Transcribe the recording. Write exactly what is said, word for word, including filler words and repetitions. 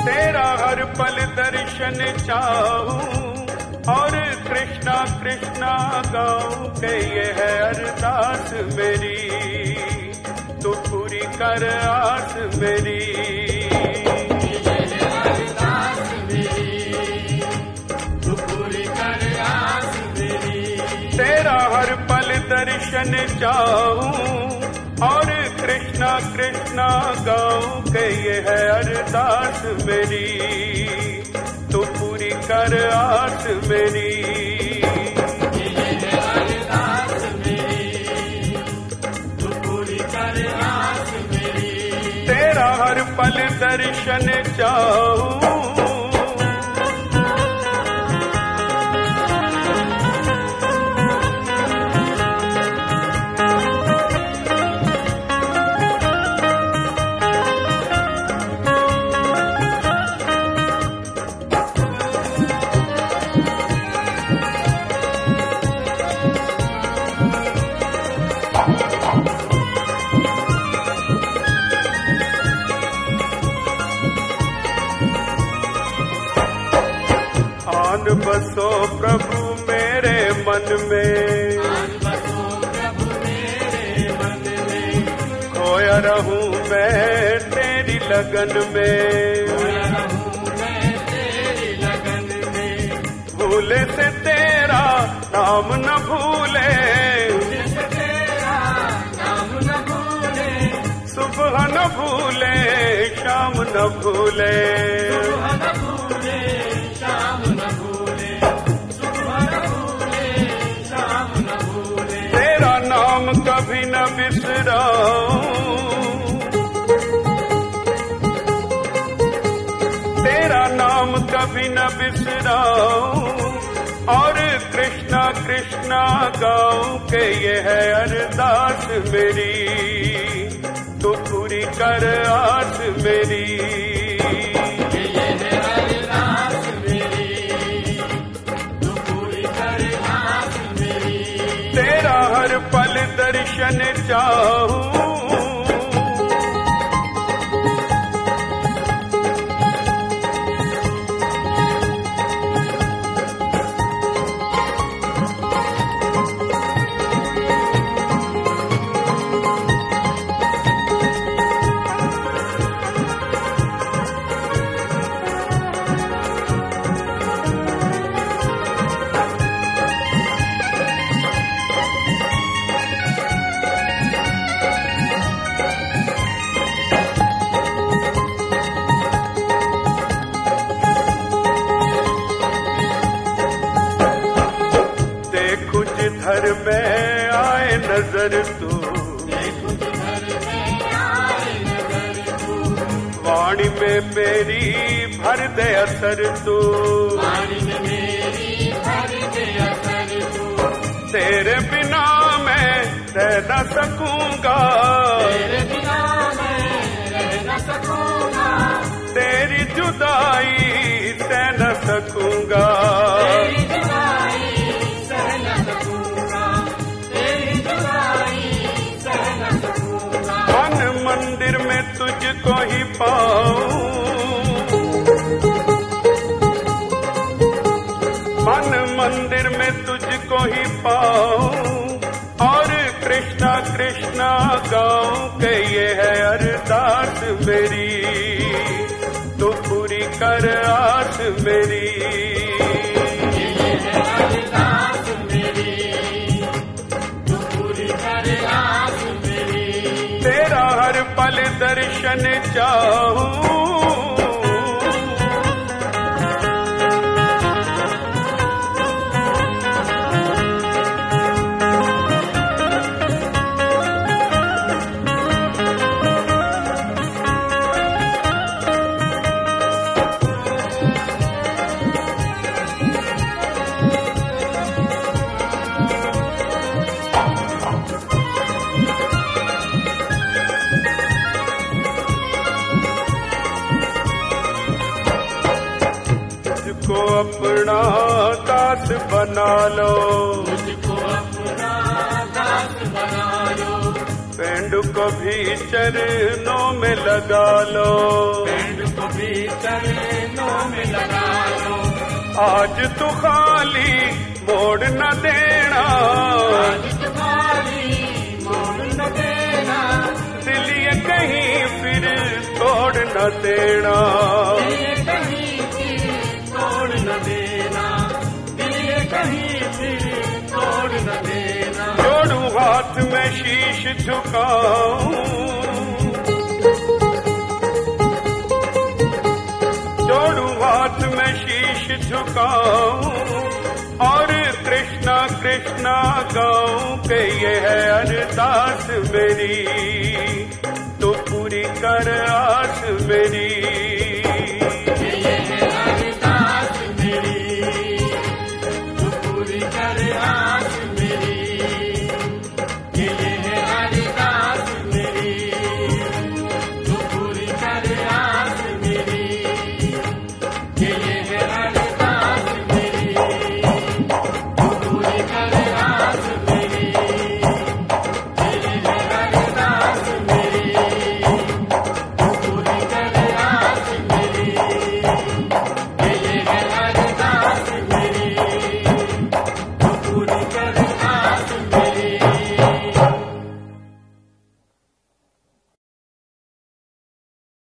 तेरा हर पल दर्शन चाहूं और कृष्णा कृष्णा गाऊं के ये है अरदास मेरी, तू पूरी कर आस मेरी। तेरा हर पल दर्शन चाहूं और कृष्णा कृष्णा गाऊं के ये है अरदास मेरी, तू पूरी कर आस मेरी। तेरा हर पल दर्शन चाहूं आन बसो प्रभु मेरे मन में, आन बसो प्रभु मेरे मन में, खोया रहूं मैं तेरी लगन में, खोया रहूं मैं तेरी लगन में। भूले से तेरा नाम न भूले, भूले से तेरा नाम न भूले, सुबह न भूले शाम न भूले, सुबह न भूले शाम न भूले, सुबह न भूले शाम न भूले। तेरा नाम कभी न बिसराऊं, तेरा नाम कभी न बिसराऊं और कृष्णा कृष्णा गाऊं के ये है अरदास मेरी, तू पूरी कर आस मेरी। तेरा हर पल दर्शन चाहूं घर में आए नजर तू, वाणी में मेरी भर दे असर तू, तेरे बिना मैं रह न सकूंगा, तेरी जुदाई सह न सकूंगा, मंदिर में तुझको ही पाऊं, मन मंदिर में तुझको ही पाऊं और कृष्णा कृष्णा गाऊं के ये है अरदास मेरी, तू पूरी कर आस मेरी। तेरा हर पल दर्शन चाहूं मुझको अपना दास बना लो, मुझको अपना दास बना लो, पेंडु को भी चरणों में लगा लो, पेंडु को भी चरणों आज तो खाली मोड़ न देना, आज तुम्हारी मोड़ न देना, दिल ये कहीं फिर तोड़ न देना, ये कहीं फिर तोड़ न देना, ये कहीं फिर तोड़ न देना। जोड़ू हाथ में शीश झुकाऊं, जोड़ू हाथ में शीश झुकाऊं और कृष्णा कृष्णा गाऊं कि ये है अरदास मेरी, तो पूरी कर आस मेरी। ये है अरदास मेरी, तू पूरी कर आस मेरी। ये है अरदास मेरी, तू पूरी कर आस मेरी। ये है अरदास मेरी, तू पूरी कर आस मेरी। ये है अरदास मेरी, तू पूरी कर आस मेरी। ये है अरदास मेरी, तू पूरी कर